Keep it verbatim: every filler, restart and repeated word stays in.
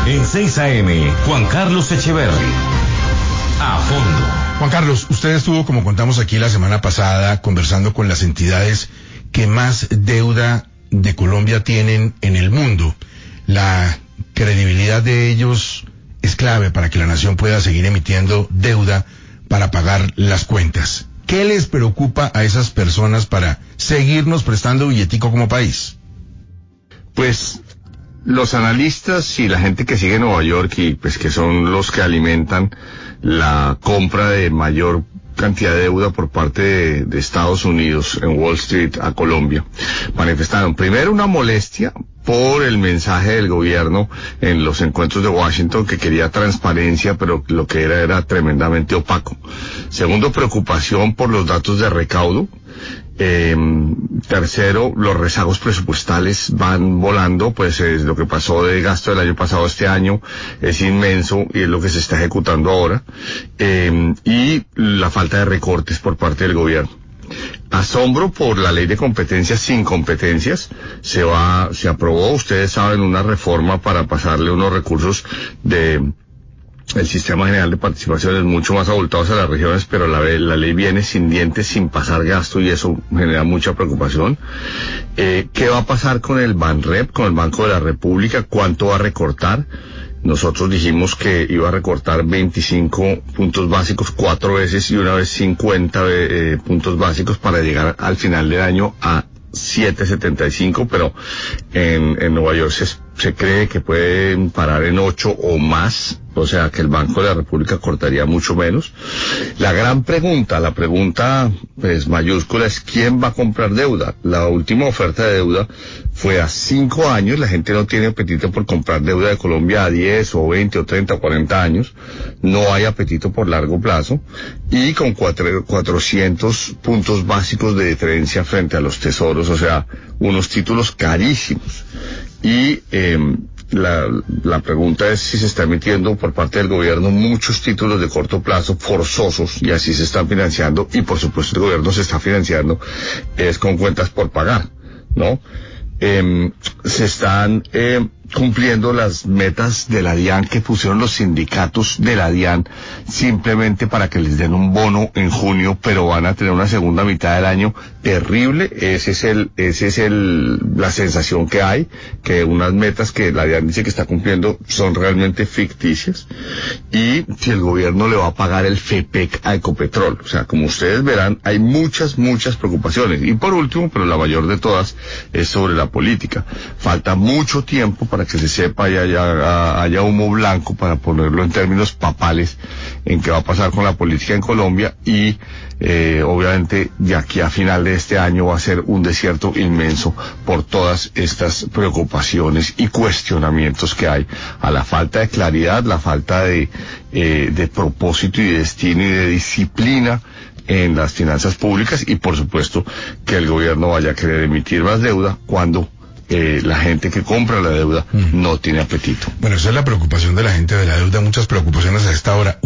En seis A M, Juan Carlos Echeverry. A fondo. Juan Carlos, usted estuvo, como contamos aquí la semana pasada, conversando con las entidades que más deuda de Colombia tienen en el mundo. La credibilidad de ellos es clave para que la nación pueda seguir emitiendo deuda para pagar las cuentas. ¿Qué les preocupa a esas personas para seguirnos prestando billetico como país? Pues los analistas y la gente que sigue Nueva York y pues que son los que alimentan la compra de mayor cantidad de deuda por parte de, de Estados Unidos en Wall Street a Colombia, manifestaron primero una molestia por el mensaje del gobierno en los encuentros de Washington, que quería transparencia, pero lo que era era tremendamente opaco. Segundo, preocupación por los datos de recaudo. Eh, tercero, los rezagos presupuestales van volando, pues es lo que pasó de gasto del año pasado a este año es inmenso y es lo que se está ejecutando ahora. Eh, y la falta de recortes por parte del gobierno. Asombro por la ley de competencias sin competencias. Se va, se aprobó, ustedes saben, una reforma para pasarle unos recursos de el sistema general de participaciones mucho más abultados a las regiones, pero la, la ley viene sin dientes, sin pasar gasto, y eso genera mucha preocupación. Eh, ¿qué va a pasar con el Banrep, con el Banco de la República? ¿Cuánto va a recortar? Nosotros dijimos que iba a recortar veinticinco puntos básicos cuatro veces y una vez cincuenta eh, puntos básicos para llegar al final del año a siete setenta y cinco, pero en, en Nueva York se, se cree que pueden parar en ocho o más, o sea que el Banco de la República cortaría mucho menos. La gran pregunta, la pregunta pues mayúscula es ¿quién va a comprar deuda? La última oferta de deuda fue a cinco años, la gente no tiene apetito por comprar deuda de Colombia a diez o veinte o treinta o cuarenta años, no hay apetito por largo plazo, y con cuatro, cuatrocientos puntos básicos de diferencia frente a los tesoros, o sea, unos títulos carísimos. Y eh, la, la pregunta es si se está emitiendo por parte del gobierno muchos títulos de corto plazo forzosos, y así se están financiando, y por supuesto el gobierno se está financiando es con cuentas por pagar, ¿no? Eh, se están eh, cumpliendo las metas de la DIAN que pusieron los sindicatos de la DIAN simplemente para que les den un bono en junio, pero van a tener una segunda mitad del año terrible. Ese es el, ese es el, la sensación que hay, que unas metas que la DIAN dice que está cumpliendo son realmente ficticias, y si el gobierno le va a pagar el FEPEC a Ecopetrol. O sea, como ustedes verán, hay muchas, muchas preocupaciones. Y por último, pero la mayor de todas, es sobre la política. Falta mucho tiempo para que se sepa y haya, haya humo blanco, para ponerlo en términos papales, en qué va a pasar con la política en Colombia, y eh, obviamente de aquí a final de este año va a ser un desierto inmenso por todas estas preocupaciones y cuestionamientos que hay a la falta de claridad, la falta de, eh, de propósito y de destino y de disciplina en las finanzas públicas, y por supuesto que el gobierno vaya a querer emitir más deuda cuando eh, la gente que compra la deuda mm. no tiene apetito. Bueno, esa es la preocupación de la gente de la deuda, muchas preocupaciones a esta hora.